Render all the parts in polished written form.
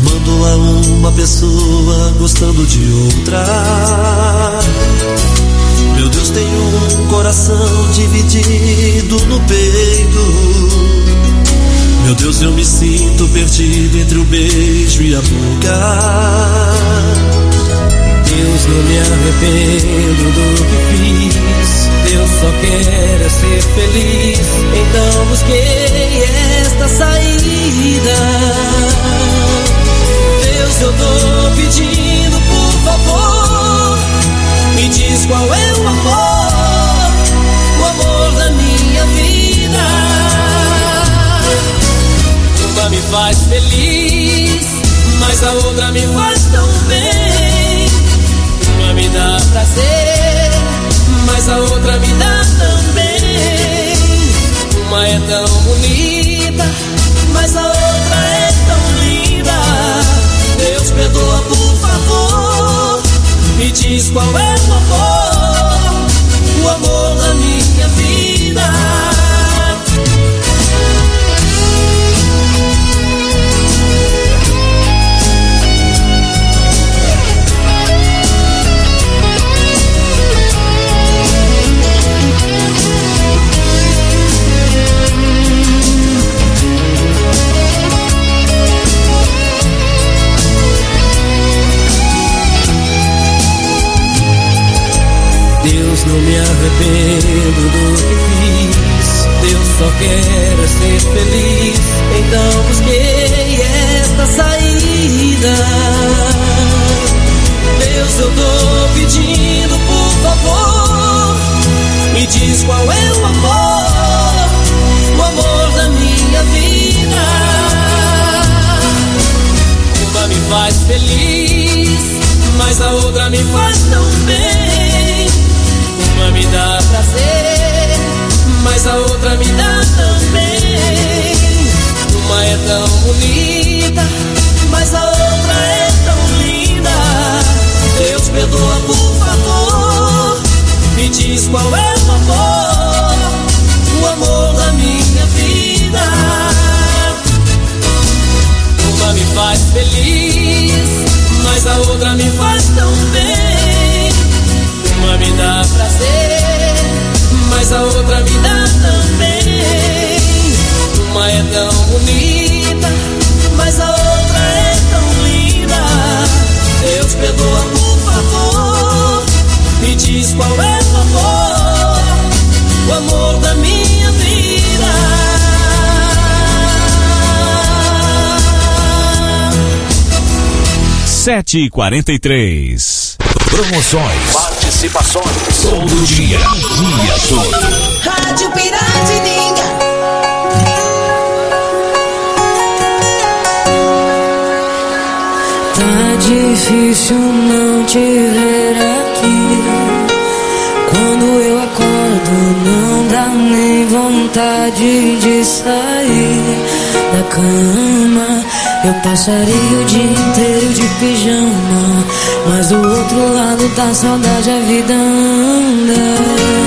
amando a uma pessoa, gostando de outra. Meu Deus, tenho um coração dividido no peito. Meu Deus, eu me sinto perdido entre o beijo e a boca. Deus, não me arrependo do que fiz. Deus, só quero ser feliz. Então busquei esta saída. Deus, eu tô pedindo, por favor, me diz qual é o amor da minha vida. Uma me faz feliz, mas a outra me faz tão bem. Uma me dá prazer, mas a outra me dá também. Uma é tão bonita, mas a outra é tão linda. Deus, perdoa, por favor, me diz qual é o amor da minha vida. Deus, não me arrependo do que fiz. Deus, só quero ser feliz. Então busquei esta saída. Deus, eu tô pedindo, por favor, me diz qual é o amor da minha vida. Uma me faz feliz, mas a outra me faz tão bem. Uma me dá prazer, mas a outra me dá também. Uma é tão bonita, mas a outra é tão linda. Deus, perdoa, por favor, me diz qual é o amor da minha vida. Uma me faz feliz, mas a outra me faz tão bem. Uma me dá prazer, mas a outra me dá também. Uma é tão bonita, mas a outra é tão linda. Deus, perdoa, por favor, me diz qual é o amor da minha vida. 7h43. Promoções, participações, todo dia todo. Rádio Piratininga. Tá difícil não te ver aqui. Quando eu acordo não dá nem vontade de sair da cama. Eu passaria o dia inteiro de pijama, mas do outro lado da saudade a vida anda.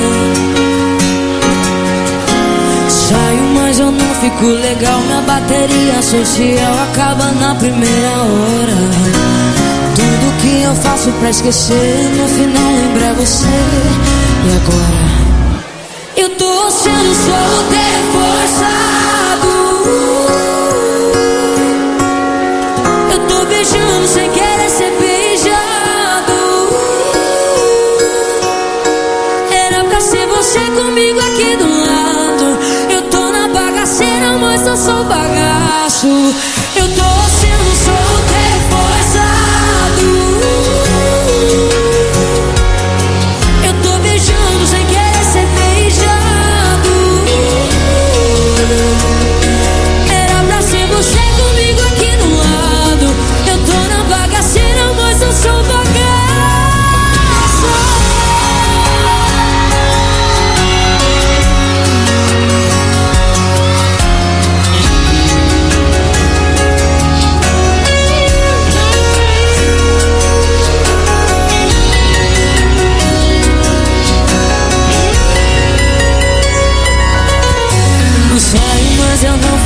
Saio, mas eu não fico legal. Minha bateria social acaba na primeira hora. Tudo que eu faço pra esquecer, no final lembra você. E agora? Eu tô sendo solteiro forçado. Eu tô beijando sem querer ser beijado. Era pra ser você comigo aqui do lado. Eu tô na bagaceira, mas eu sou bagaço. Eu tô sendo solteiro forçado. Eu tô beijando sem querer ser beijado.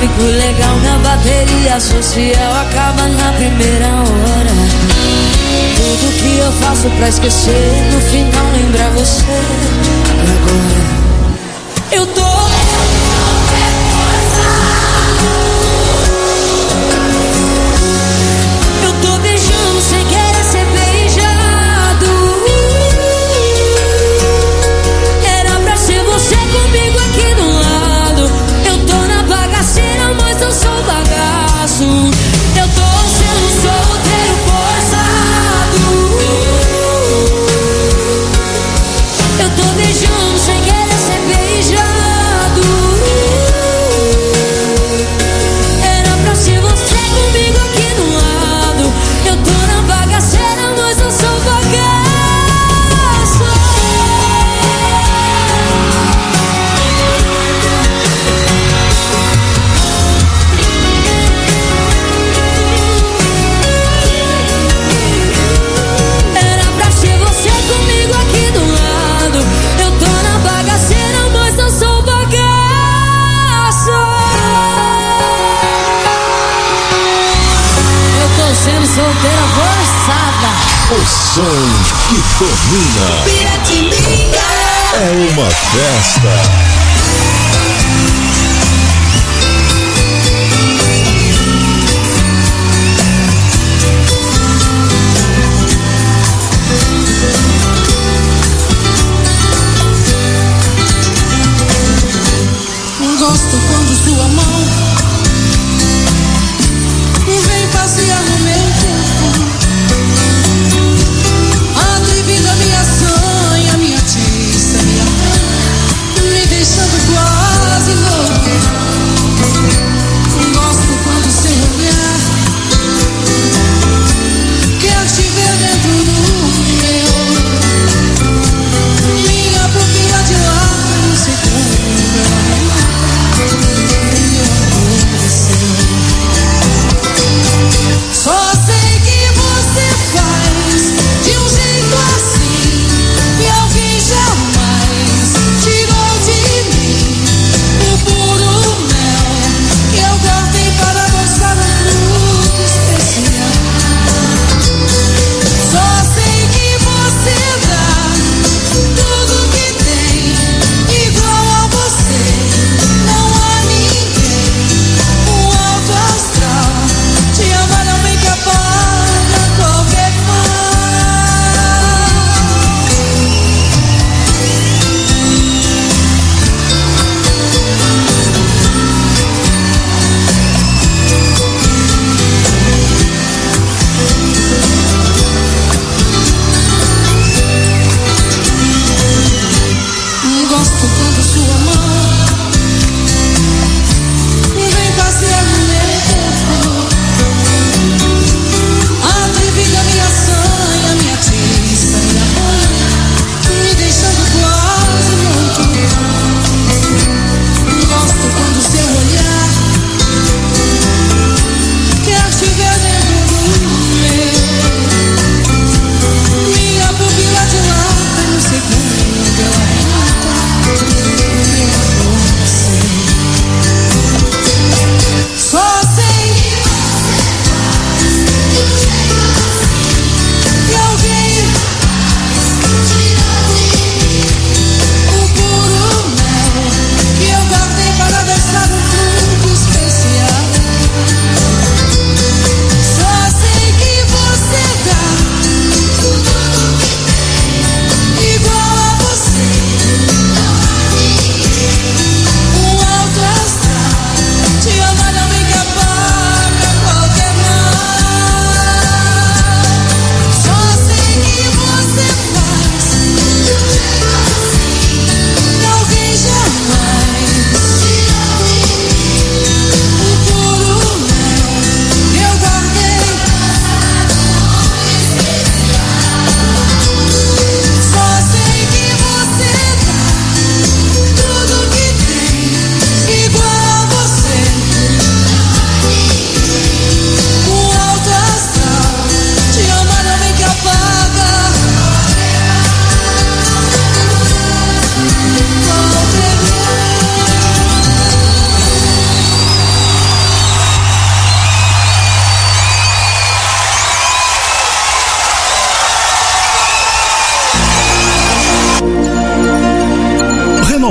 fico legal, minha bateria social acaba na primeira hora. Tudo que eu faço pra esquecer, no final lembrar você. E agora eu tô beijando sem querer ser beijado. Era pra ser você comigo aqui do lado. Eu tô na bagaceira, mas eu sou bagaço. Eu tô sendo solteiro forçado. Eu tô beijando sem querer ser beijado. Era pra ser você comigo aqui do lado. Eu tô na bagaceira, mas eu sou bagaço. Era pra ser você comigo aqui do lado. Eu tô na bagaceira, mas eu sou bagaço. Eu tô sendo solteira forçada. O som que domina Piratininga. é uma festa. Gosto quando sua mão vem passear no meu corpo, adivinha a minha sanha, minha tiça, minha mão, me deixando quase louco.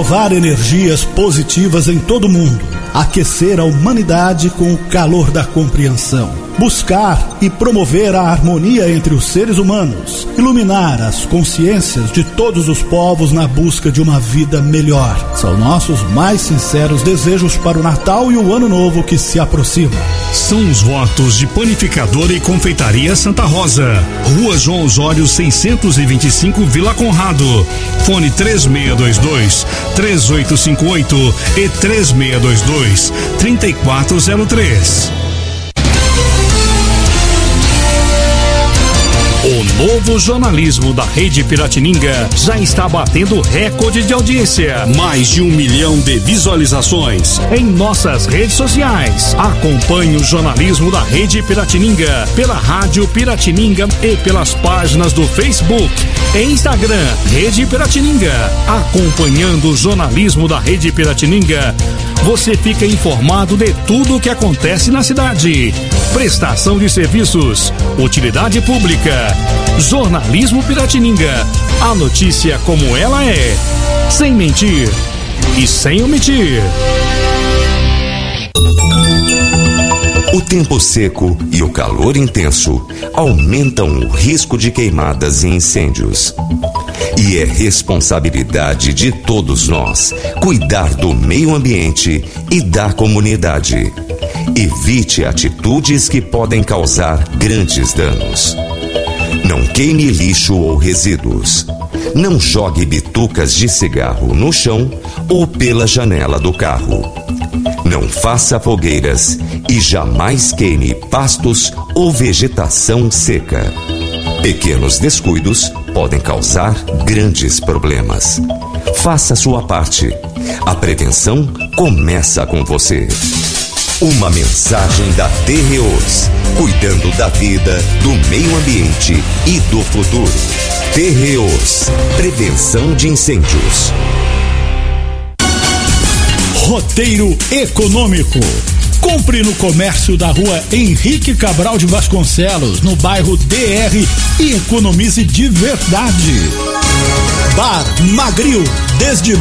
renovar energias positivas em todo o mundo, aquecer a humanidade com o calor da compreensão, buscar e promover a harmonia entre os seres humanos, iluminar as consciências de todos os povos na busca de uma vida melhor. São nossos mais sinceros desejos para o Natal e o Ano Novo que se aproxima. São os votos de Panificadora e Confeitaria Santa Rosa, Rua João Osório 625, Vila Conrado. Fone 3622-3858 e 3622-3403. O novo jornalismo da Rede Piratininga já está batendo recorde de audiência. Mais de 1 milhão de visualizações em nossas redes sociais. Acompanhe o jornalismo da Rede Piratininga pela Rádio Piratininga e pelas páginas do Facebook e Instagram Rede Piratininga. Acompanhando o jornalismo da Rede Piratininga, você fica informado de tudo o que acontece na cidade. Prestação de serviços, utilidade pública, jornalismo Piratininga. A notícia como ela é, sem mentir e sem omitir. O tempo seco e o calor intenso aumentam o risco de queimadas e incêndios. E é responsabilidade de todos nós cuidar do meio ambiente e da comunidade. Evite atitudes que podem causar grandes danos. Não queime lixo ou resíduos. Não jogue bitucas de cigarro no chão ou pela janela do carro. Não faça fogueiras e jamais queime pastos ou vegetação seca. Pequenos descuidos podem causar grandes problemas. Faça sua parte. A prevenção começa com você. Uma mensagem da Terreos, cuidando da vida, do meio ambiente e do futuro. Terreos, prevenção de incêndios. Roteiro econômico. Compre no comércio da Rua Henrique Cabral de Vasconcelos, no bairro DR, e economize de verdade. Bar Magril, desde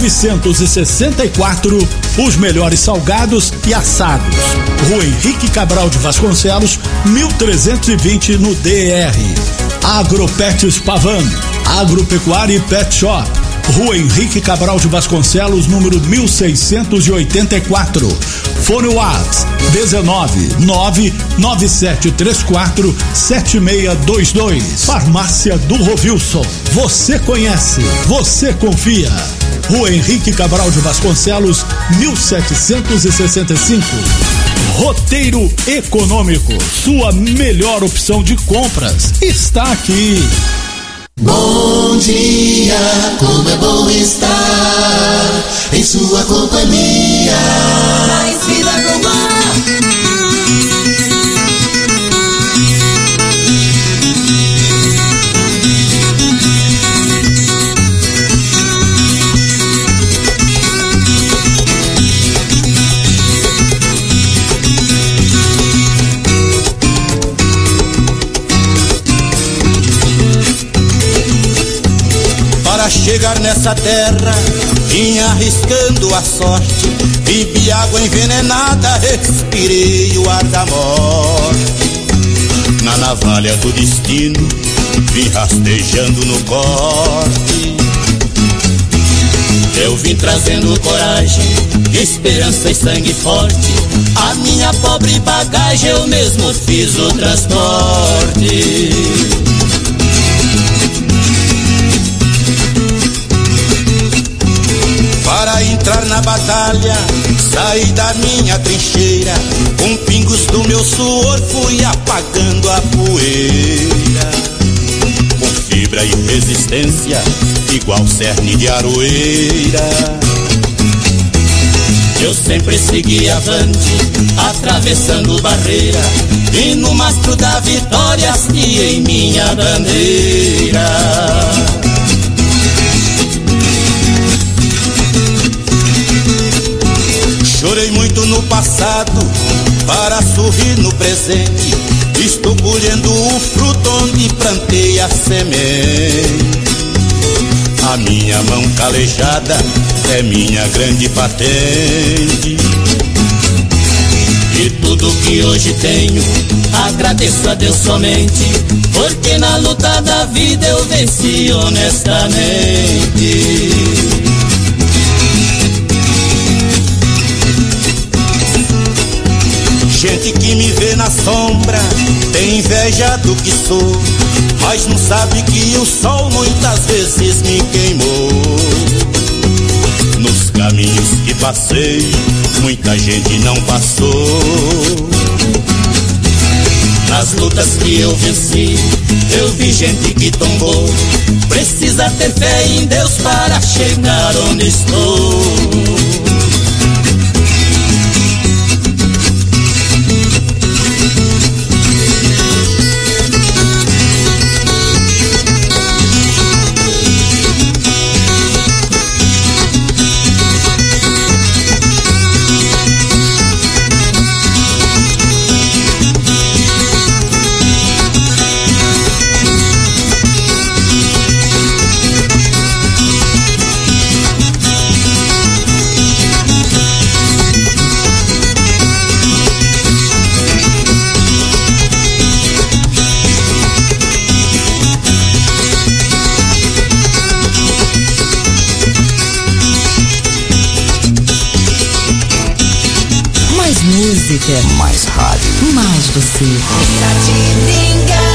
1964, os melhores salgados e assados. Rua Henrique Cabral de Vasconcelos, 1320 no DR. Agropets Pavan, Agropecuária e Pet Shop. Rua Henrique Cabral de Vasconcelos, número 1684. Fone WhatsApp 19997347622. Farmácia do Rovilson. Você conhece, você confia. Rua Henrique Cabral de Vasconcelos, 1765. Roteiro econômico, sua melhor opção de compras, está aqui. Bom dia, como é bom estar em sua companhia. Mais vida no ar. Chegar nessa terra, vim arriscando a sorte. Bebi água envenenada, respirei o ar da morte. Na navalha do destino, vim rastejando no corte. Eu vim trazendo coragem, esperança e sangue forte. A minha pobre bagagem eu mesmo fiz o transporte. Para entrar na batalha, saí da minha trincheira. Com pingos do meu suor fui apagando a poeira. Com fibra e resistência, igual cerne de aroeira. Eu sempre segui avante, atravessando barreira. E no mastro da vitória hasteei minha bandeira. Chorei muito no passado para sorrir no presente. Estou colhendo o fruto onde plantei a semente. A minha mão calejada é minha grande patente. E tudo que hoje tenho, agradeço a Deus somente, porque na luta da vida eu venci honestamente. Gente que me vê na sombra tem inveja do que sou, mas não sabe que o sol muitas vezes me queimou. Nos caminhos que passei, muita gente não passou. Nas lutas que eu venci, eu vi gente que tombou. Precisa ter fé em Deus para chegar onde estou. Música, mais rádio, mais você. Piratininga.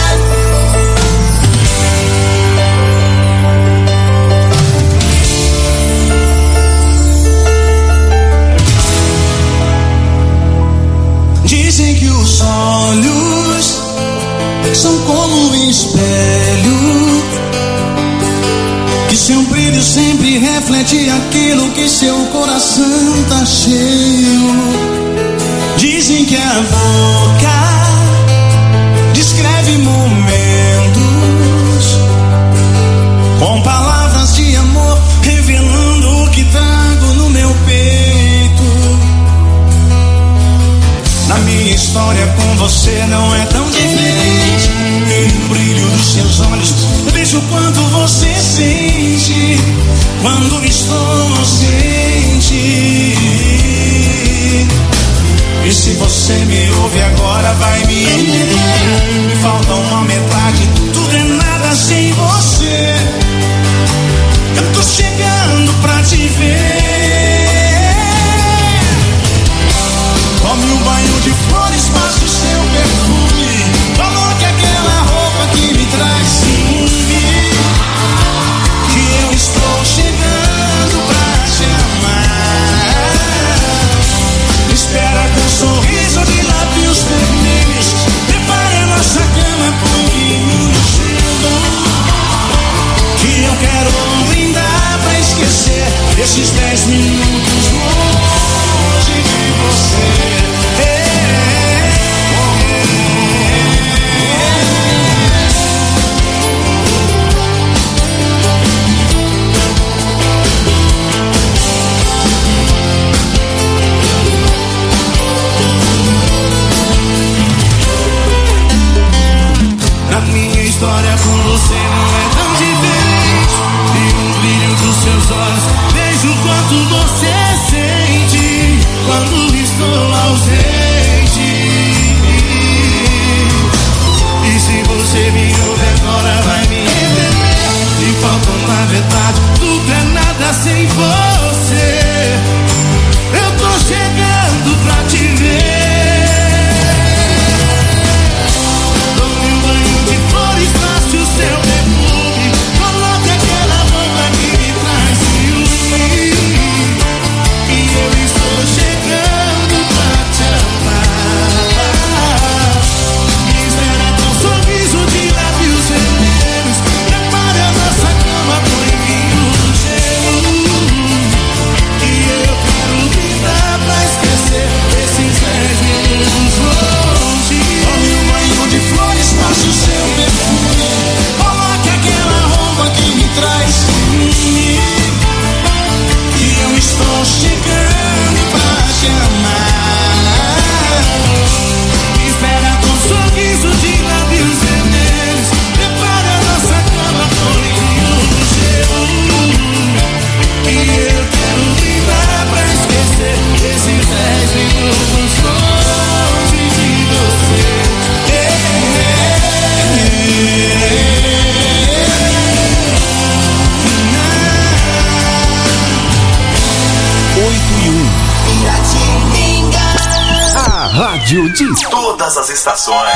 Dizem que os olhos são como um espelho, que seu brilho sempre reflete aquilo que seu coração tá cheio. Dizem que a boca descreve momentos com palavras de amor, revelando o que trago no meu peito. Na minha história com você não é tão diferente. No brilho dos seus olhos vejo o quanto você sente quando estou ausente. E se você me ouve agora vai me entender. Me falta uma metade, tudo é nada sem você. Eu tô chegando pra te ver. Tome um banho de flores, passe o seu perfume. Coloque aquela roupa que me traz ciúme, que eu estou chegando pra te amar. Espera com um sorriso de lábios vermelhos. Prepare a nossa cama pro vinho cedo, que eu quero brindar pra esquecer esses 10 minutos longe de você. rádio de todas as estações.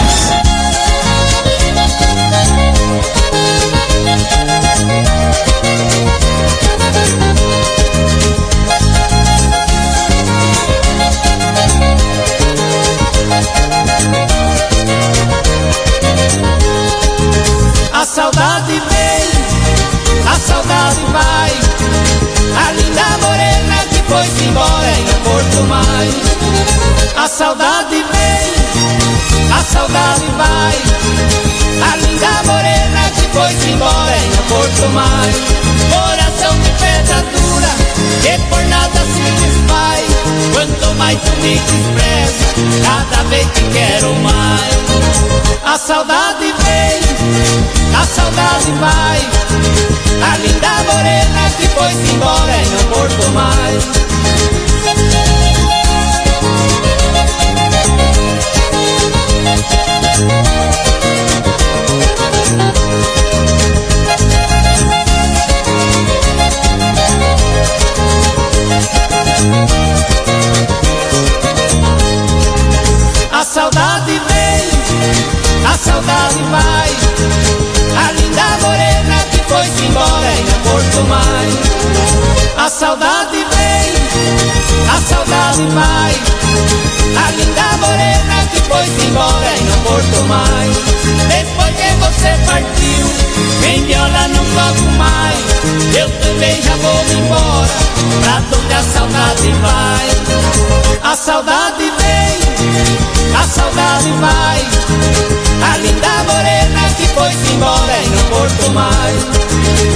A saudade vem, a saudade vai. A linda morena que foi-se embora e não voltou mais. A saudade vem, a saudade vai. A linda morena que foi-se embora e não voltou mais. Coração de pedra dura que por nada se desfaz. Quanto mais tu me despreza, cada vez te quero mais. A saudade vem, a saudade vai. A linda morena que foi-se embora e não voltou mais. A saudade vem, a saudade vai. A linda morena que foi-se embora e não voltou mais. A saudade vem, a saudade vai. A linda morena que foi-se embora e não voltou mais. Depois que você partiu, em viola não toco mais. Eu também já vou me embora, pra onde a saudade vai. A saudade vem, a saudade vai. A linda morena que foi-se embora e não voltou mais.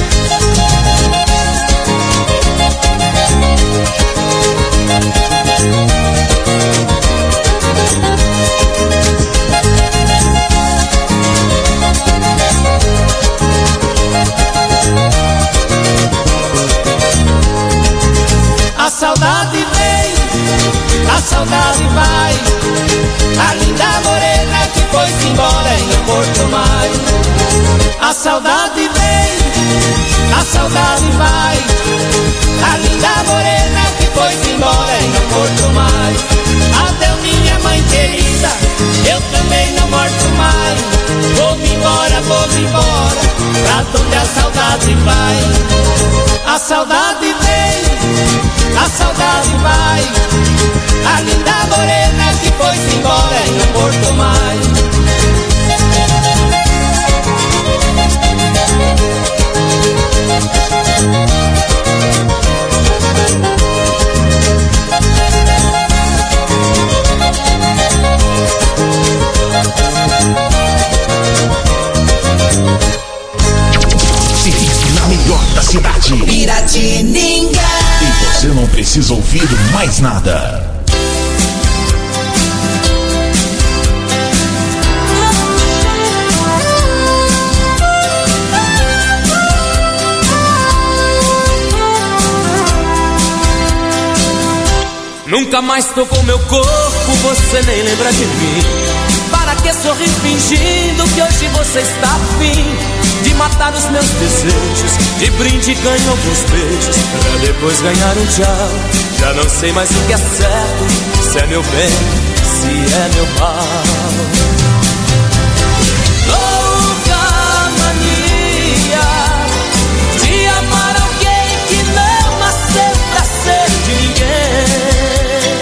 A saudade vem, a saudade vai. A linda morena que foi-se embora e não voltou mais. A saudade vem, a saudade vai. A linda morena que foi-se embora e não voltou mais. Adeus minha mãe querida, eu também não volto mais. Vou-me embora, pra onde a saudade vai. A saudade vem, a saudade vai. A linda morena que foi-se embora e não voltou mais. Na melhor da cidade, Piratininga. E você não precisa ouvir mais nada. Nunca mais tocou meu corpo, você nem lembra de mim. Para que sorrir fingindo que hoje você está afim de matar os meus desejos? De brinde ganho alguns beijos, pra depois ganhar um tchau. Já não sei mais o que é certo, se é meu bem, se é meu mal. Louca mania de amar alguém que não nasceu pra ser de ninguém.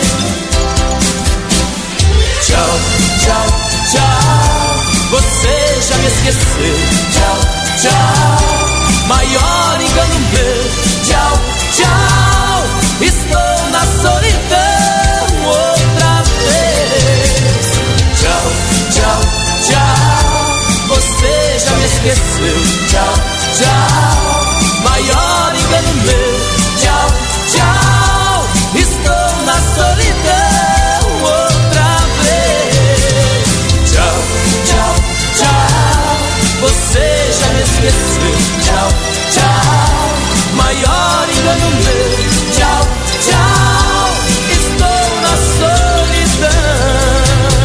Tchau, tchau, tchau, você já me esqueceu. Tchau, tchau, maior engano meu. Tchau, tchau, estou na solidão outra vez. Tchau, tchau, tchau, você já me esqueceu. Tchau, tchau, maior engano meu. Tchau, tchau, estou na solidão outra vez. Tchau, tchau, tchau, você já me esqueceu. Tchau, tchau, maior engano meu. Tchau, tchau, estou na solidão.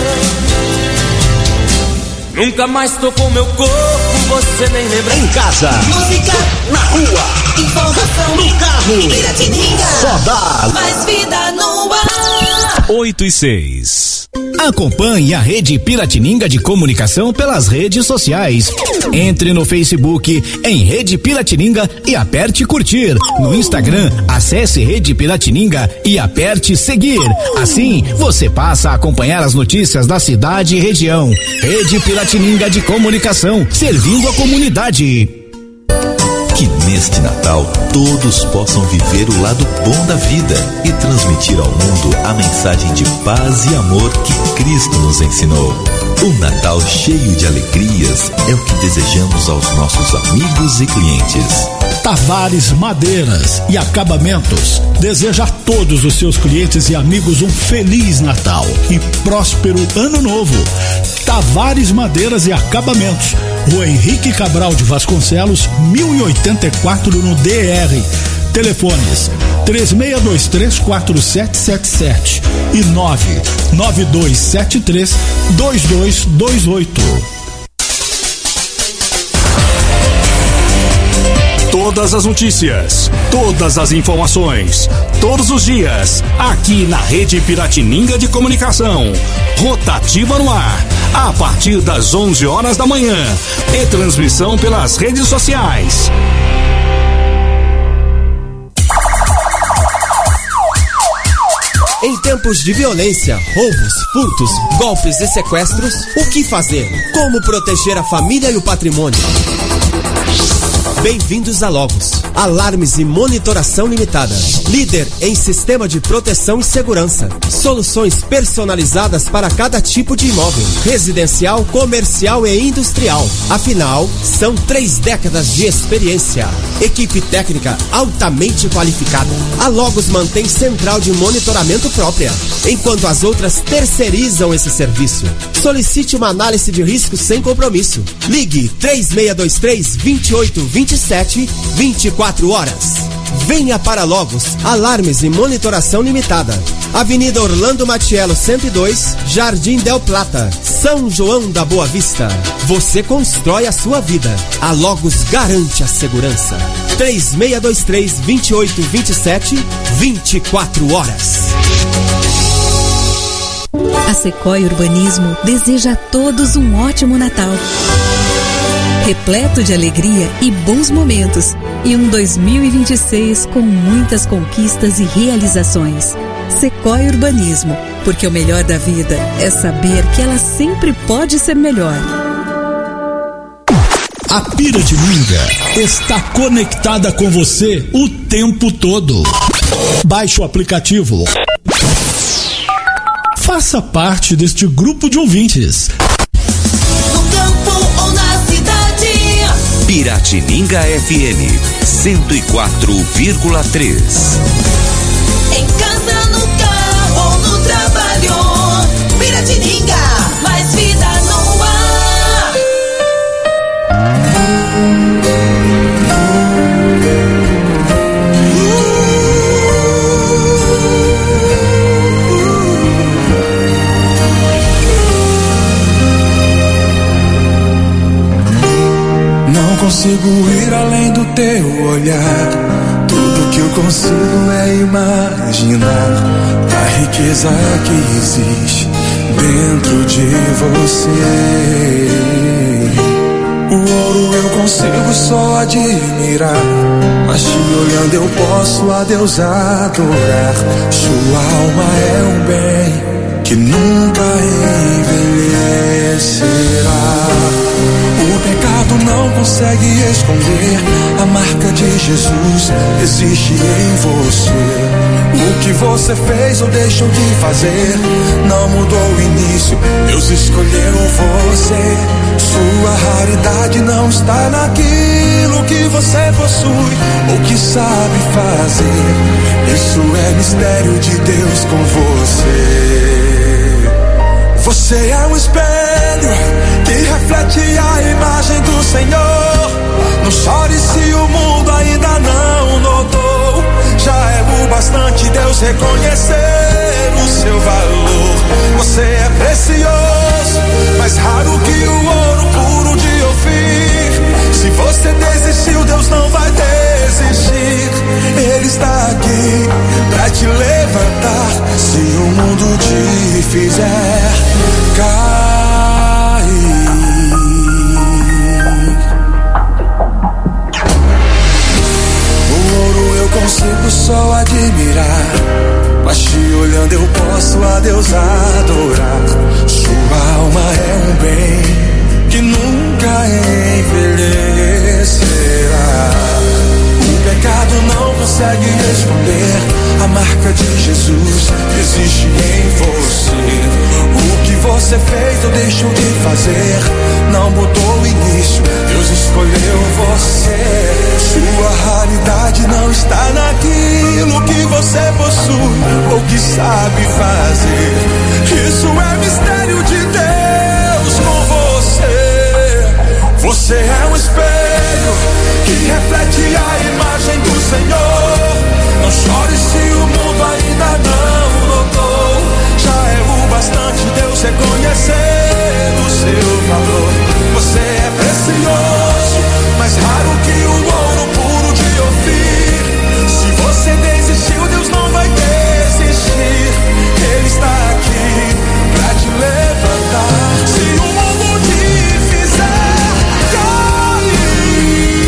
Nunca mais tocou meu corpo, você nem lembra. Em casa, Música, na rua, informação, no carro, Piratininga. só dá Mais vida no ar. 8 e 6. Acompanhe a Rede Piratininga de Comunicação pelas redes sociais. Entre no Facebook em Rede Piratininga e aperte curtir. No Instagram, acesse Rede Piratininga e aperte seguir. Assim, você passa a acompanhar as notícias da cidade e região. Rede Piratininga de Comunicação, servindo a comunidade. Que neste Natal todos possam viver o lado bom da vida e transmitir ao mundo a mensagem de paz e amor que Cristo nos ensinou. Um Natal cheio de alegrias é o que desejamos aos nossos amigos e clientes. Tavares Madeiras e Acabamentos deseja a todos os seus clientes e amigos um Feliz Natal e próspero Ano Novo. Tavares Madeiras e Acabamentos, Rua Henrique Cabral de Vasconcelos, 1084 no DR. Telefones 36234777 e 992732228. Todas as notícias, todas as informações, todos os dias, aqui na Rede Piratininga de Comunicação. Rotativa no ar, a partir das 11 horas da manhã. E transmissão pelas redes sociais. Em tempos de violência, roubos, furtos, golpes e sequestros, o que fazer? Como proteger a família e o patrimônio? Bem-vindos a Logos, Alarmes e Monitoração Limitada. Líder em sistema de proteção e segurança. Soluções personalizadas para cada tipo de imóvel, residencial, comercial e industrial. Afinal, são 3 décadas de experiência. Equipe técnica altamente qualificada. A Logos mantém central de monitoramento própria, enquanto as outras terceirizam esse serviço. Solicite uma análise de risco sem compromisso. Ligue 3623-2827, 24 horas. Venha para Logos, Alarmes e Monitoração Limitada. Avenida Orlando Matiello 102, Jardim Del Plata, São João da Boa Vista. Você constrói a sua vida. A Logos garante a segurança. 3623-2827, 24 horas. A Sequoia Urbanismo deseja a todos um ótimo Natal, repleto de alegria e bons momentos, e um 2026 com muitas conquistas e realizações. Sequoia Urbanismo, porque o melhor da vida é saber que ela sempre pode ser melhor. A Piratininga está conectada com você o tempo todo. Baixe o aplicativo. Faça parte deste grupo de ouvintes. No campo ou na cidade. Piratininga FM 104,3. Em casa, no carro ou no trabalho. Piratininga, mais vida no ar. Não consigo ir além do teu olhar. Tudo que eu consigo é imaginar a riqueza que existe dentro de você. O ouro eu consigo só admirar, mas te olhando eu posso a Deus adorar. Sua alma é um bem que nunca envelhecerá. O pecado não consegue esconder a marca de Jesus, existe em você. O que você fez ou deixou de fazer não mudou o início, Deus escolheu você. Sua raridade não está naquilo que você possui ou que sabe fazer. Isso é mistério de Deus com você. Você é um espelho que reflete a imagem do Senhor. Não chore se o mundo ainda não notou. Já é o bastante Deus reconhecer o seu valor. Você é precioso, mais raro que o ouro puro de Ofir. Se você desistiu, Deus não vai desistir. Ele está aqui pra te levantar. Se um mundo te fizer cair, o ouro eu consigo só admirar, mas te olhando eu posso a Deus adorar. Sua alma é um bem que nunca envelhecerá. O pecado não consegue esconder a marca de Jesus que existe em você. O que você fez ou deixou de fazer não mudou o início, Deus escolheu você. Sua realidade não está naquilo que você possui ou que sabe fazer. Isso é mistério de Deus com você. Você é um espelho que reflete a imagem do Senhor. Não chore se o mundo ainda não notou. Já é o bastante Deus reconhecer o seu valor. Você é precioso, mais raro que o ouro puro de Ofir. Se você desistiu, Deus não vai desistir. Ele está aqui pra te levantar. Se o mundo te fizer cair,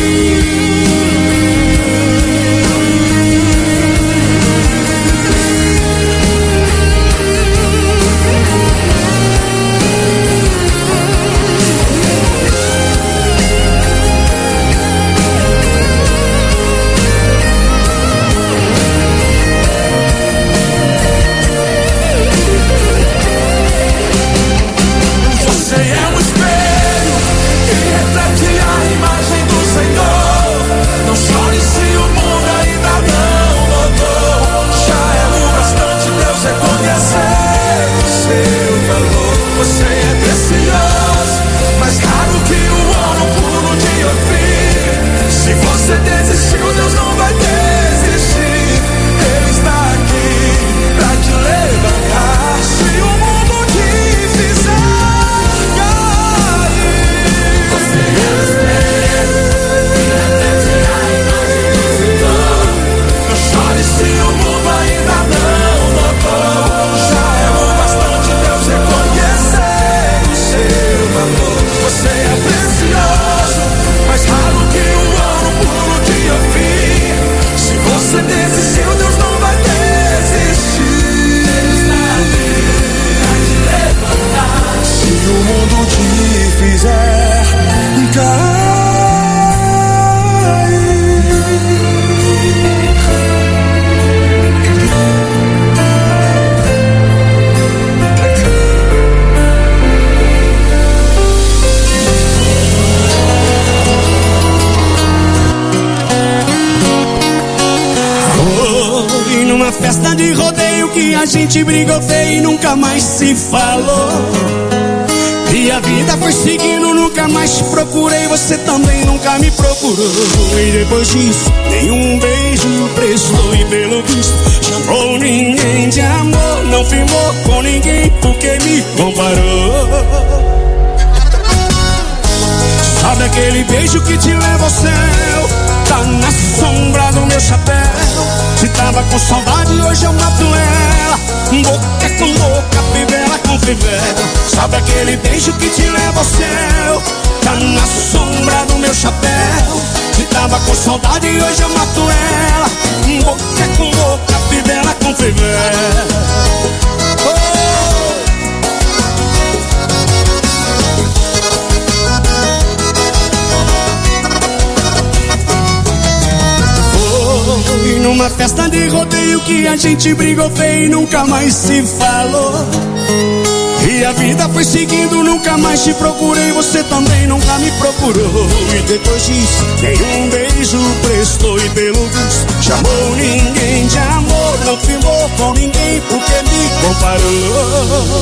a gente brigou feio e nunca mais se falou. E a vida foi seguindo, nunca mais te procurei, você também nunca me procurou. E depois disso, nenhum beijo prestou. E pelo visto, chamou ninguém de amor. Não firmou com ninguém porque me comparou. Sabe aquele beijo que te leva ao céu? Tá na sombra do meu chapéu. Se tava com saudade, hoje eu mato ela. Boca com boca, fivela com fivela. Sabe aquele beijo que te leva ao céu? Tá na sombra do meu chapéu. Se tava com saudade, hoje eu mato ela. Boca com boca, fivela com fivela. Foi numa festa de rodeio que a gente brigou feio e nunca mais se falou. E a vida foi seguindo, nunca mais te procurei, você também nunca me procurou. E depois disso, nenhum beijo prestou. E pelo visto, chamou ninguém de amor. Não firmou com ninguém porque me comparou.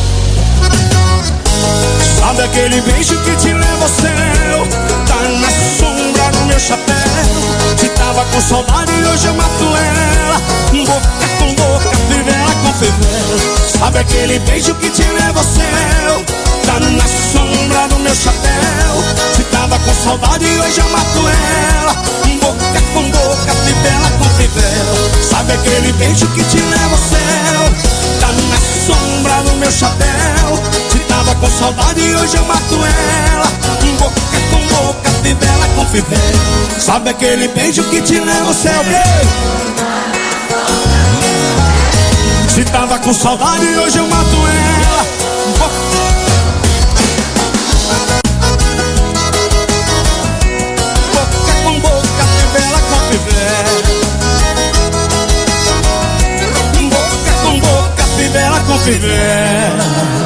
Sabe aquele beijo que te leva ao céu? Tá na sombra do meu chapéu. Se tava com saudade, hoje eu mato ela. Boca com boca, fivela com fivela. Sabe aquele beijo que te leva ao céu? Tá na sombra do meu chapéu. Se tava com saudade, hoje eu mato ela. Boca com boca, fivela com fivela. Sabe aquele beijo que te leva ao céu? tá na sombra do meu chapéu. Se tava com saudade, hoje eu mato ela. Boca com boca, fivela com fivela. Sabe aquele beijo que te leva ao céu? Se tava com saudade, hoje eu mato ela. Boca com boca, fivela com fivela. Boca com boca, fivela com fivela.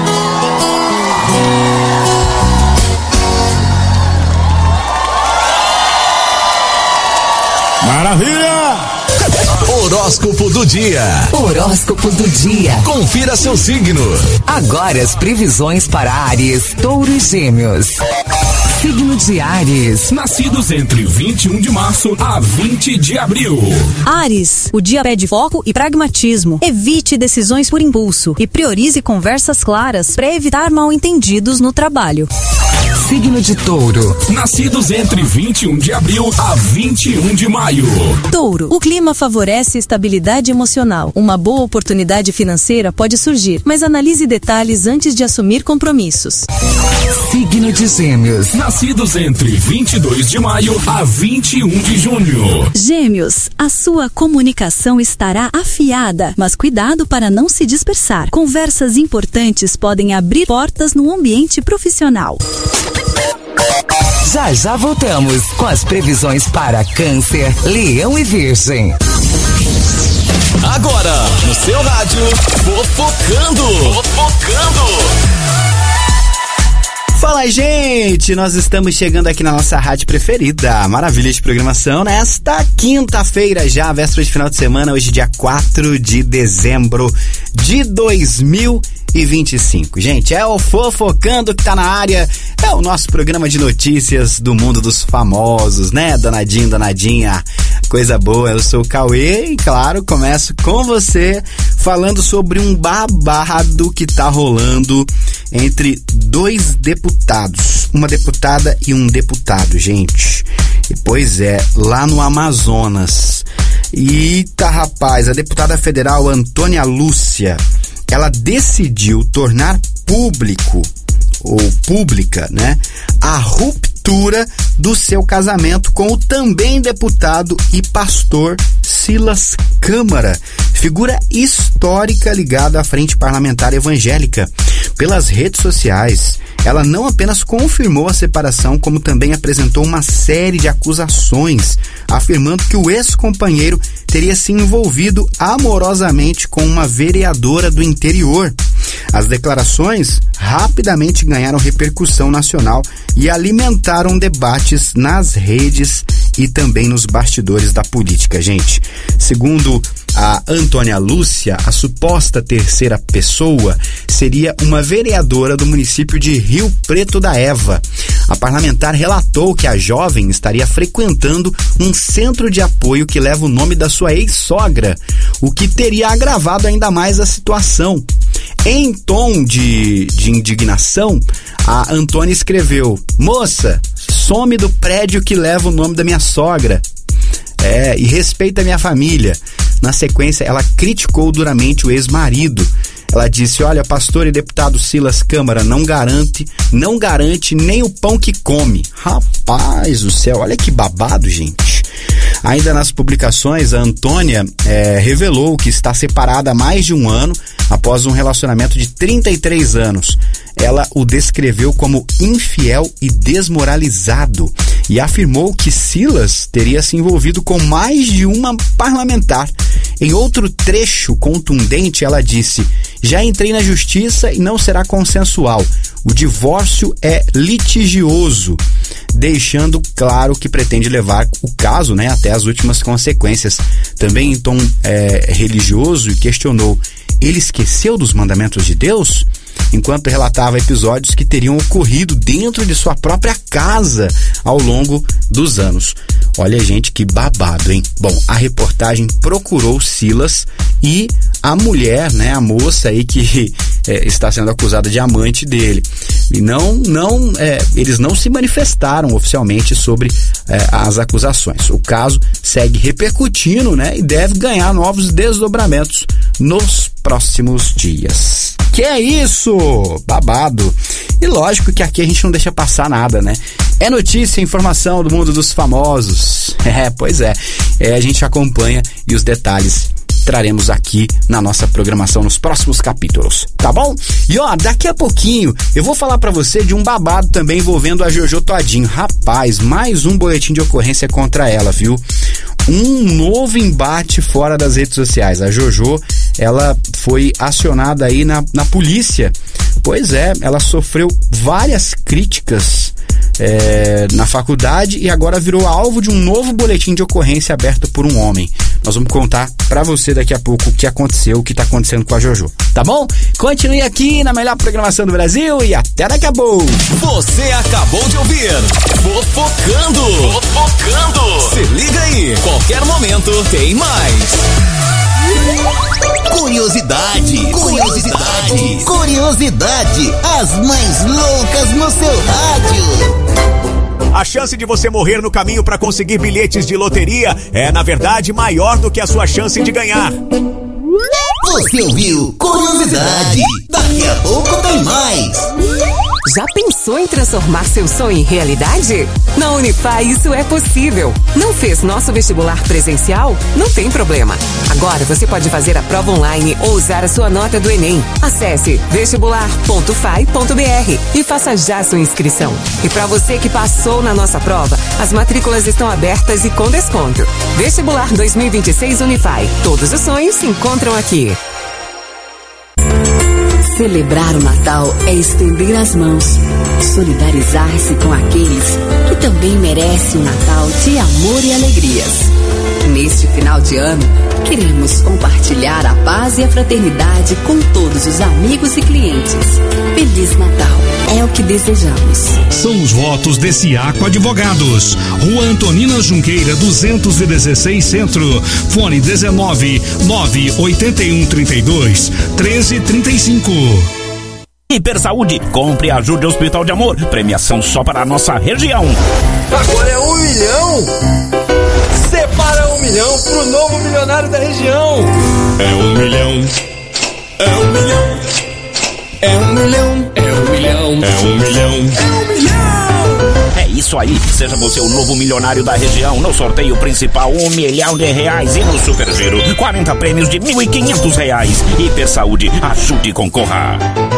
Maravilha! Horóscopo do dia. Horóscopo do dia. Confira seu signo. Agora as previsões para Áries, Touro e Gêmeos. Signo de Áries. Nascidos entre 21 de março a 20 de abril. Áries, o dia pede foco e pragmatismo. Evite decisões por impulso e priorize conversas claras para evitar mal-entendidos no trabalho. Signo de Touro. Nascidos entre 21 de abril a 21 de maio. Touro, o clima favorece estabilidade emocional. Uma boa oportunidade financeira pode surgir, mas analise detalhes antes de assumir compromissos. Signo de Gêmeos. Nascidos entre 22 de maio a 21 de junho. Gêmeos, a sua comunicação estará afiada, mas cuidado para não se dispersar. Conversas importantes podem abrir portas no ambiente profissional. Já voltamos com as previsões para Câncer, Leão e Virgem. Agora, no seu rádio, Fofocando. Fala, gente! Nós estamos chegando aqui na nossa rádio preferida. Maravilha de programação nesta quinta-feira já, véspera de final de semana, hoje dia 4 de dezembro de 2025. Gente, é o Fofocando que tá na área, é o nosso programa de notícias do mundo dos famosos, né? Danadinho, danadinha, coisa boa. Eu sou o Cauê e, claro, começo com você falando sobre um babado que tá rolando entre dois deputados, uma deputada e um deputado, gente. E, pois é, lá no Amazonas. Eita, rapaz, a deputada federal Antônia Lúcia, ela decidiu tornar público, ou pública, né, a ruptura do seu casamento com o também deputado e pastor Silas Câmara, figura histórica ligada à Frente Parlamentar Evangélica. Pelas redes sociais, ela não apenas confirmou a separação, como também apresentou uma série de acusações, afirmando que o ex-companheiro teria se envolvido amorosamente com uma vereadora do interior. As declarações rapidamente ganharam repercussão nacional e alimentaram debates nas redes e também nos bastidores da política, gente. Segundo a Antônia Lúcia, a suposta terceira pessoa seria uma vereadora do município de Rio Preto da Eva. A parlamentar relatou que a jovem estaria frequentando um centro de apoio que leva o nome da sua ex-sogra, o que teria agravado ainda mais a situação. Em tom de indignação, a Antônia escreveu: "Moça, some do prédio que leva o nome da minha sogra. E respeita a minha família." Na sequência, ela criticou duramente o ex-marido. Ela disse: "Olha, pastor e deputado Silas Câmara não garante nem o pão que come." Rapaz do céu, olha que babado, gente. Ainda nas publicações, a Antônia revelou que está separada há mais de um ano após um relacionamento de 33 anos. Ela o descreveu como infiel e desmoralizado e afirmou que Silas teria se envolvido com mais de uma parlamentar. Em outro trecho contundente, ela disse: "Já entrei na justiça e não será consensual. O divórcio é litigioso", deixando claro que pretende levar o caso, né, até as últimas consequências. Também em tom religioso, questionou: "Ele esqueceu dos mandamentos de Deus?", enquanto relatava episódios que teriam ocorrido dentro de sua própria casa ao longo dos anos. Olha, gente, que babado, hein? Bom, a reportagem procurou Silas e a mulher, né, a moça aí que está sendo acusada de amante dele. E eles não se manifestaram oficialmente sobre as acusações. O caso segue repercutindo, né? E deve ganhar novos desdobramentos nos próximos dias. Que é isso? Babado. E lógico que aqui a gente não deixa passar nada, né? É notícia, informação do mundo dos famosos. Pois é. A gente acompanha e os detalhes traremos aqui na nossa programação nos próximos capítulos, tá bom? E ó, daqui a pouquinho eu vou falar pra você de um babado também envolvendo a Jojo Todinho. Rapaz, mais um boletim de ocorrência contra ela, viu? Um novo embate fora das redes sociais. A Jojo, ela foi acionada aí na polícia. Pois é, ela sofreu várias críticas na faculdade e agora virou alvo de um novo boletim de ocorrência aberto por um homem. Nós vamos contar pra você daqui a pouco o que aconteceu, o que tá acontecendo com a Jojo, tá bom? Continue aqui na melhor programação do Brasil e até daqui a pouco. Você acabou de ouvir Fofocando. Se liga aí, qualquer momento tem mais. Curiosidade, as mais loucas no seu rádio. A chance de você morrer no caminho para conseguir bilhetes de loteria é, na verdade, maior do que a sua chance de ganhar. Você ouviu Curiosidade? Daqui a pouco tem mais. Já pensou em transformar seu sonho em realidade? Na Unify isso é possível. Não fez nosso vestibular presencial? Não tem problema. Agora você pode fazer a prova online ou usar a sua nota do Enem. Acesse vestibular.fai.br e faça já sua inscrição. E para você que passou na nossa prova, as matrículas estão abertas e com desconto. Vestibular 2026 Unify. Todos os sonhos se encontram aqui. Celebrar o Natal é estender as mãos, solidarizar-se com aqueles que também merecem um Natal de amor e alegrias. Neste final de ano, queremos compartilhar a paz e a fraternidade com todos os amigos e clientes. Feliz Natal, é o que desejamos. São os votos de Ciaco Advogados. Rua Antonina Junqueira, 216 Centro. Fone 19 981 32 1335. Hipersaúde, compre e ajude o Hospital de Amor. Premiação só para a nossa região. Agora é 1 milhão. Separa 1 milhão pro novo milionário da região. É 1 milhão. É 1 milhão. É 1 milhão. É 1 milhão. É 1 milhão. É 1 milhão. É isso aí, seja você o novo milionário da região. No sorteio principal, R$1 milhão e no Super Giro, 40 prêmios de R$1.500. Hipersaúde, ajude e concorra.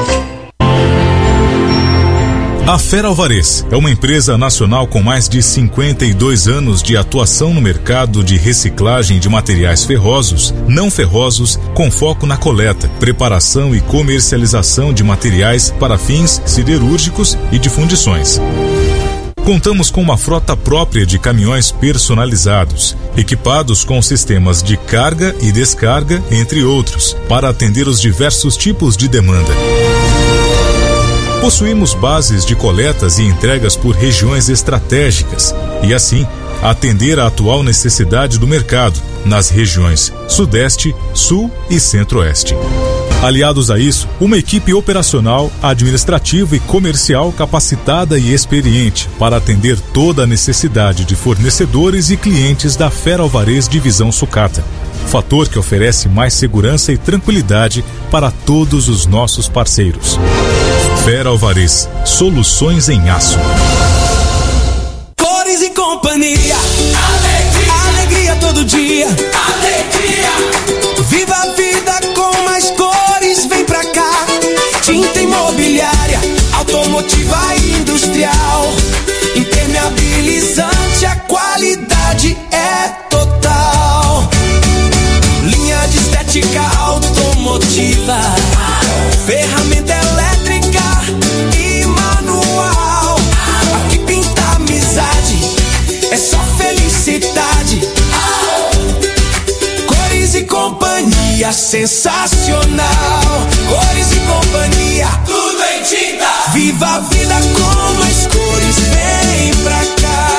A Fera Alvarez é uma empresa nacional com mais de 52 anos de atuação no mercado de reciclagem de materiais ferrosos, não ferrosos, com foco na coleta, preparação e comercialização de materiais para fins siderúrgicos e de fundições. Contamos com uma frota própria de caminhões personalizados, equipados com sistemas de carga e descarga, entre outros, para atender os diversos tipos de demanda. Possuímos bases de coletas e entregas por regiões estratégicas e, assim, atender à atual necessidade do mercado nas regiões Sudeste, Sul e Centro-Oeste. Aliados a isso, uma equipe operacional, administrativa e comercial capacitada e experiente para atender toda a necessidade de fornecedores e clientes da Fera Alvarez Divisão Sucata. Fator que oferece mais segurança e tranquilidade para todos os nossos parceiros. Fera Alvarez, soluções em aço. Cores e companhia, alegria, alegria todo dia, alegria. Viva a vida com mais cores, vem pra cá. Tinta imobiliária, automotiva e industrial, impermeabilizante, a qualidade é total. Linha de estética automotiva, ferramenta elétrica e manual. Aqui pinta amizade, é só felicidade. Cores e companhia, sensacional. Cores e companhia, tudo em tinta. Viva a vida com mais cores, vem pra cá.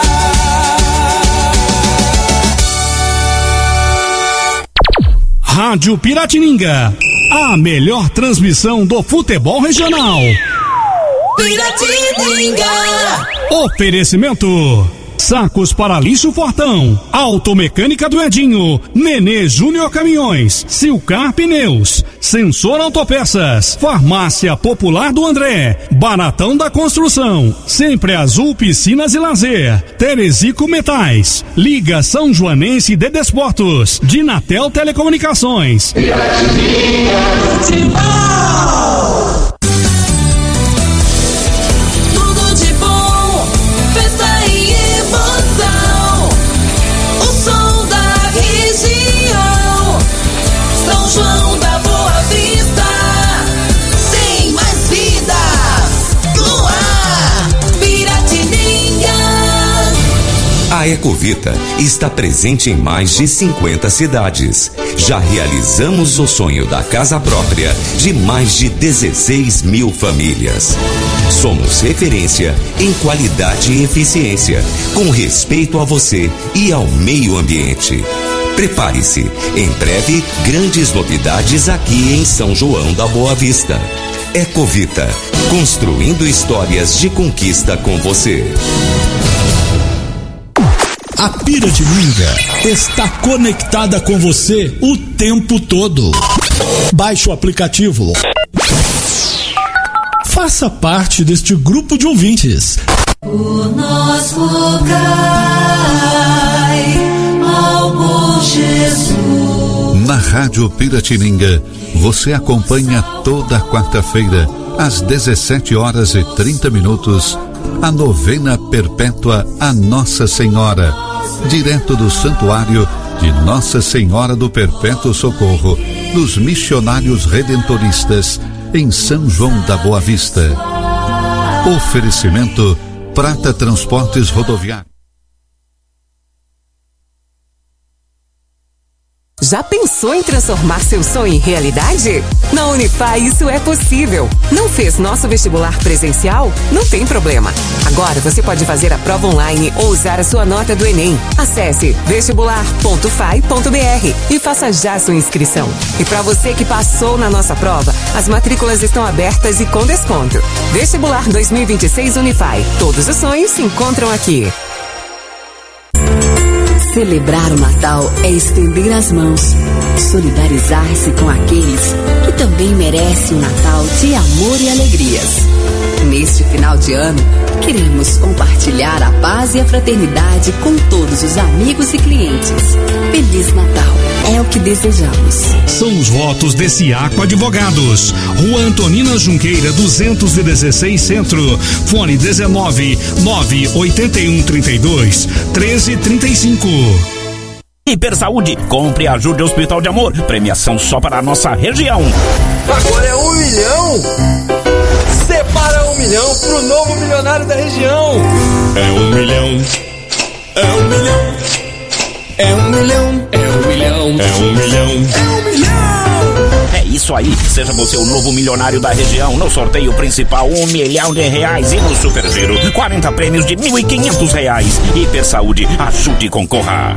Rádio Piratininga, a melhor transmissão do futebol regional. Piratininga. Oferecimento: Sacos para lixo Fortão, Automecânica do Edinho, Nenê Júnior Caminhões, Silcar Pneus, Sensor Autopeças, Farmácia Popular do André, Baratão da Construção, Sempre Azul Piscinas e Lazer, Terezico Metais, Liga São Joanense de Desportos, Dinatel Telecomunicações. Tudo de bom, festa e emoção. O som da região, São João da Boa Vista. Tem mais vidas no ar, Piratininga. A Ecovita está presente em mais de 50 cidades. Já realizamos o sonho da casa própria de mais de 16 mil famílias. Somos referência em qualidade e eficiência, com respeito a você e ao meio ambiente. Prepare-se, em breve, grandes novidades aqui em São João da Boa Vista. Ecovita, construindo histórias de conquista com você. A Piratininga está conectada com você o tempo todo. Baixe o aplicativo. Faça parte deste grupo de ouvintes. O nosso cai ao bom Jesus. Na Rádio Piratininga, você acompanha toda quarta-feira, às 17h30, a novena perpétua a Nossa Senhora, direto do Santuário de Nossa Senhora do Perpétuo Socorro, dos Missionários Redentoristas, em São João da Boa Vista. Oferecimento: Prata Transportes Rodoviários. Já pensou em transformar seu sonho em realidade? Na Unify isso é possível. Não fez nosso vestibular presencial? Não tem problema. Agora você pode fazer a prova online ou usar a sua nota do Enem. Acesse vestibular.fai.br e faça já sua inscrição. E para você que passou na nossa prova, as matrículas estão abertas e com desconto. Vestibular 2026 Unify. Todos os sonhos se encontram aqui. Celebrar o Natal é estender as mãos, solidarizar-se com aqueles que também merecem um Natal de amor e alegrias. Neste final de ano, queremos compartilhar a paz e a fraternidade com todos os amigos e clientes. Feliz Natal, é o que desejamos. São os votos de Ciaco Advogados. Rua Antonina Junqueira, 216 Centro. Fone 19 981 32 1335. Hipersaúde, compre e ajude o Hospital de Amor. Premiação só para a nossa região. Agora é 1 milhão. Separa 1 milhão pro novo milionário da região. É 1 milhão. É 1 milhão. É 1 milhão. É 1 milhão. É 1 milhão. É 1 milhão. É isso aí, seja você o novo milionário da região. No sorteio principal, R$1 milhão e no Super Giro, 40 prêmios de R$1.500. Hipersaúde, ajude e concorra.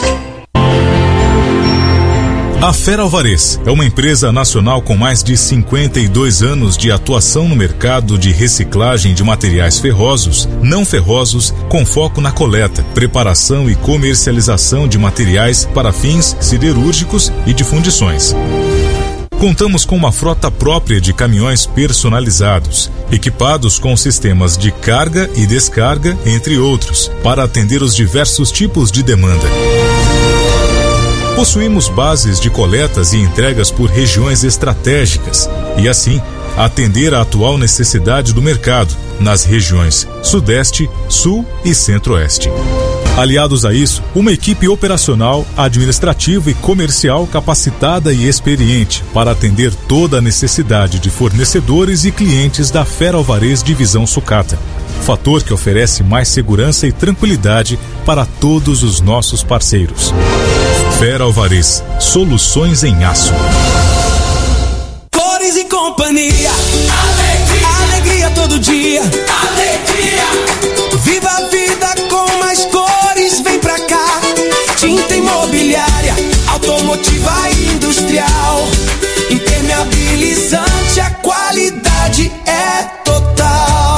A Feralvarez é uma empresa nacional com mais de 52 anos de atuação no mercado de reciclagem de materiais ferrosos, não ferrosos, com foco na coleta, preparação e comercialização de materiais para fins siderúrgicos e de fundições. Contamos com uma frota própria de caminhões personalizados, equipados com sistemas de carga e descarga, entre outros, para atender os diversos tipos de demanda. Possuímos bases de coletas e entregas por regiões estratégicas e, assim, atender à atual necessidade do mercado nas regiões Sudeste, Sul e Centro-Oeste. Aliados a isso, uma equipe operacional, administrativa e comercial capacitada e experiente para atender toda a necessidade de fornecedores e clientes da Feralvarez Divisão Sucata. Fator que oferece mais segurança e tranquilidade para todos os nossos parceiros. Feralvarez, soluções em aço. Cores e companhia, alegria, alegria todo dia, alegria. Viva a vida com mais cores, vem pra cá. Tinta imobiliária, automotiva e industrial, impermeabilizante, a qualidade é total.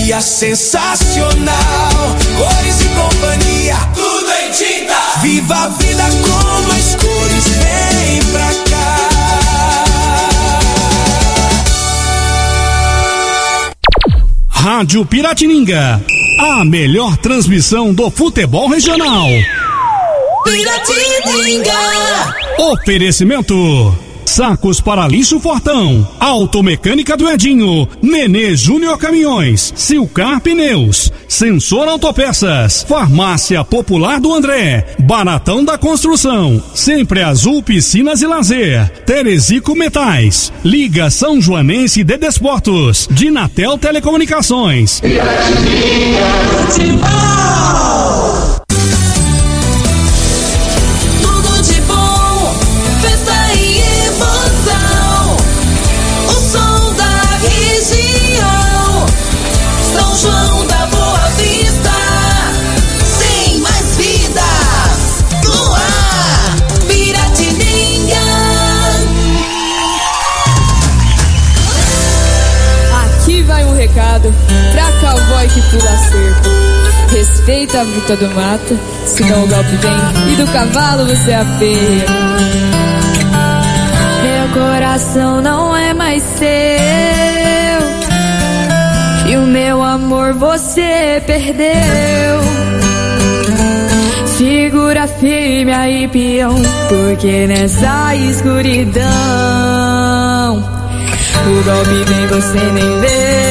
dia sensacional. Cores e companhia, tudo em tinta. Viva a vida com mais cores, vem pra cá. Rádio Piratininga, a melhor transmissão do futebol regional. Piratininga. Oferecimento: Sacos para lixo Fortão, Automecânica do Edinho, Nenê Júnior Caminhões, Silcar Pneus, Sensor Autopeças, Farmácia Popular do André, Baratão da Construção, Sempre Azul Piscinas e Lazer, Terezico Metais, Liga São Joanense de Desportos, Dinatel Telecomunicações. Tudo de bom, festa e emoção. O som da região, São João da Boa Vista, tem mais vida no ar. Piratininga. Aqui vai um recado pra cowboy que pula cerco. Respeita a bruta do mato, senão o golpe vem e do cavalo você aperta. Meu coração não é mais seu, e o meu amor você perdeu. Segura firme aí, peão, porque nessa escuridão o golpe vem, você nem vê.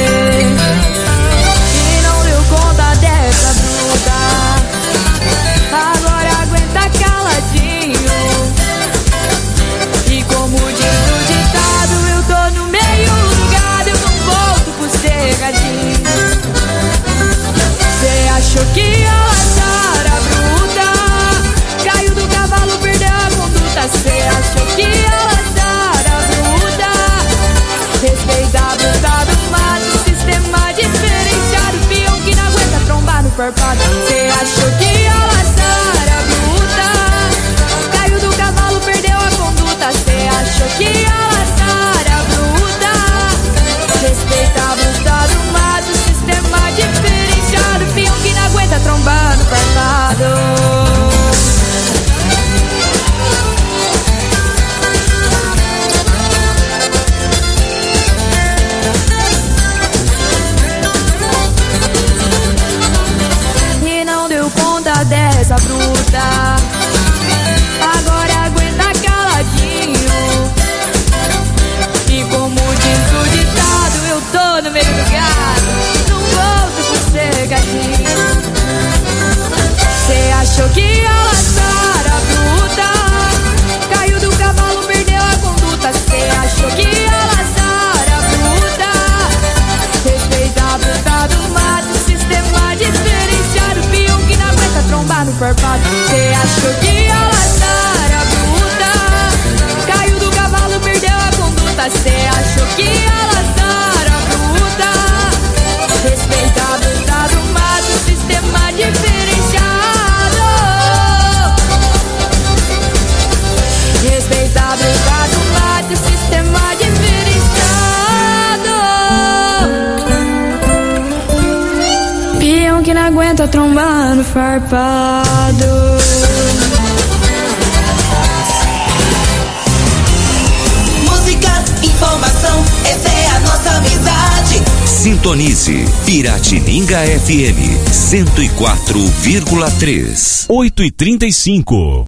Cê achou que ia laçar a bruta, caiu do cavalo, perdeu a conduta. Cê achou que ia laçar a bruta, respeita a bruta do mato, sistema diferenciado, peão que não aguenta trombar no farpado. Cê achou que ia laçar a bruta, caiu do cavalo, perdeu a conduta. Cê achou que ia laçar a bruta, respeita a bruta do mato, sistema diferenciado, peão que não aguenta trombar no farpado. E não deu conta dessa bruta, agora aguenta caladinho. E como diz o ditado, eu tô no meio do gado, não volto por ser gatinho. Cê achou que ia laçar a bruta, caiu do cavalo, perdeu a conduta. Cê achou que ia laçar a bruta, respeita a bruta do mato, sistema diferenciado, peão que não aguenta trombar no farpado. Cê achou que ia laçar a bruta, caiu do cavalo, perdeu a conduta. Cê achou que ia laçar a bruta, respeita a bruta do mato, sistema diferenciado, respeita a bruta do mato, sistema diferenciado, peão que não aguenta trombar no farpado. Informação, essa é a nossa amizade. Sintonize Piratininga FM 104,3. 8h35.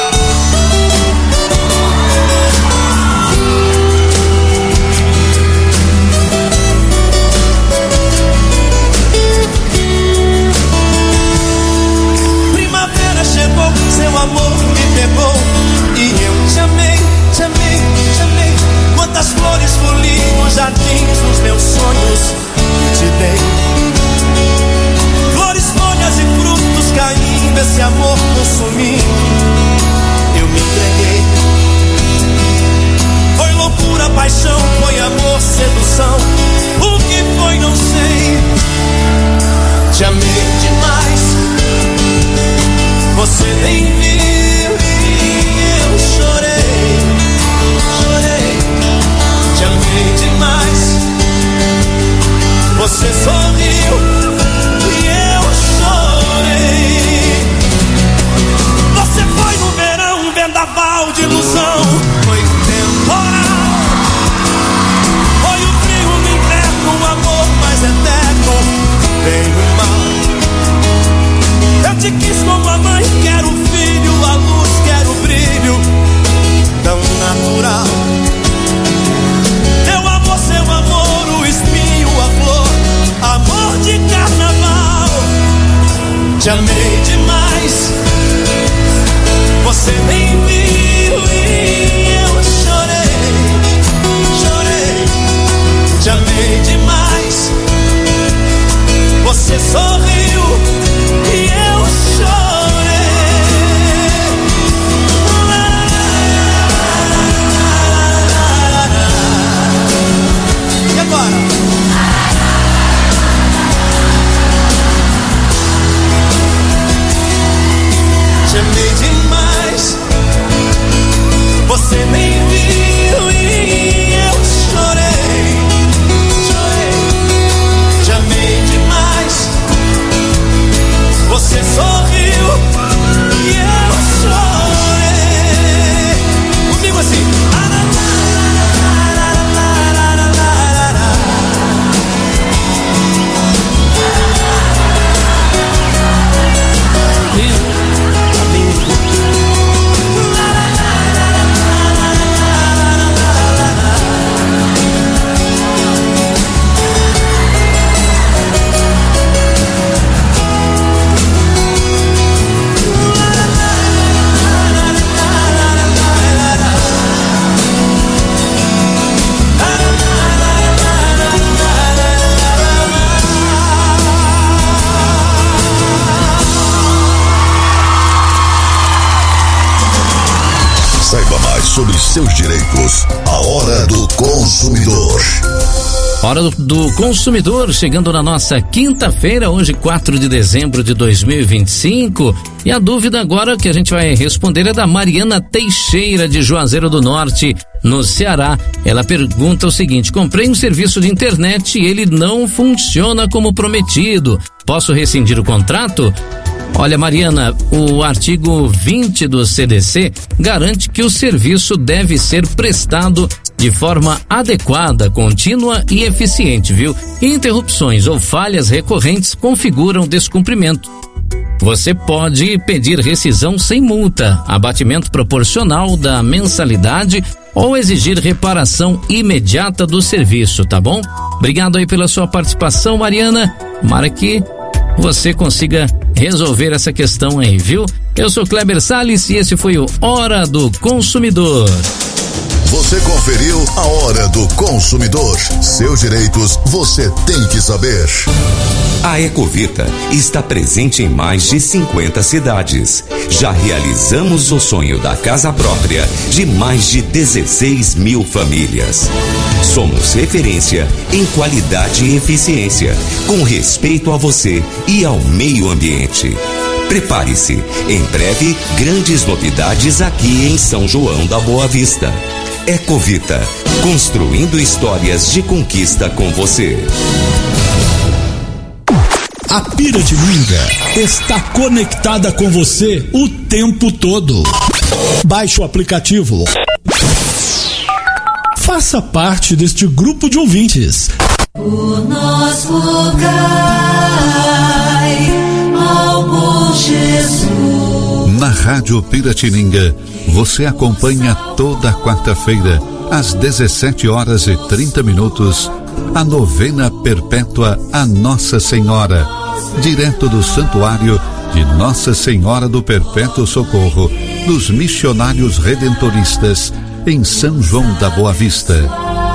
Primavera chegou, seu amor me pegou e eu te amei, te amei, te amei. Quantas flores colhi nos jardins dos meus sonhos e te dei. Flores, folhas e frutos caindo, esse amor consumindo, eu me entreguei. Foi loucura, paixão, foi amor, sedução. O que foi não sei. Te amei demais, você nem viu e eu chorei, chorei. Te amei demais, Você sorriu e eu chorei. Você foi no verão, um vendaval de ilusão. Foi temporal. Foi o frio no inverno, o amor mais eterno. Bem o mal. Eu te quis como a mãe quer o filho, a luz quer o brilho, tão natural. Meu amor, seu amor, o espinho, a flor, amor de carnaval. Te amei demais, você nem viu e eu chorei, chorei. Te amei demais, você sorriu e eu chorei. E agora? Te amei demais, você nem viu e eu chorei, chorei. Te amei demais, você sorriu e eu chorei. Comigo assim. Saiba mais sobre seus direitos. A Hora do Consumidor. Hora do Consumidor, chegando na nossa quinta-feira, hoje 4 de dezembro de 2025. E a dúvida agora que a gente vai responder é da Mariana Teixeira, de Juazeiro do Norte, no Ceará. Ela pergunta o seguinte: comprei um serviço de internet e ele não funciona como prometido. Posso rescindir o contrato? Olha, Mariana, o artigo 20 do CDC garante que o serviço deve ser prestado de forma adequada, contínua e eficiente, viu? Interrupções ou falhas recorrentes configuram descumprimento. Você pode pedir rescisão sem multa, abatimento proporcional da mensalidade ou exigir reparação imediata do serviço, tá bom? Obrigado aí pela sua participação, Mariana. Tomara que você consiga resolver essa questão aí, viu? Eu sou Kleber Salles e esse foi o Hora do Consumidor. Você conferiu a Hora do Consumidor. Seus direitos você tem que saber. A Ecovita está presente em mais de 50 cidades. Já realizamos o sonho da casa própria de mais de 16 mil famílias. Somos referência em qualidade e eficiência, com respeito a você e ao meio ambiente. Prepare-se, em breve, grandes novidades aqui em São João da Boa Vista. Ecovita, construindo histórias de conquista com você. A Piratininga está conectada com você o tempo todo. Baixe o aplicativo. Faça parte deste grupo de ouvintes. O nosso rogai ao bom Jesus. Na Rádio Piratininga, você acompanha toda quarta-feira, às 17h30, a novena perpétua a Nossa Senhora, direto do Santuário de Nossa Senhora do Perpétuo Socorro, dos Missionários Redentoristas, em São João da Boa Vista.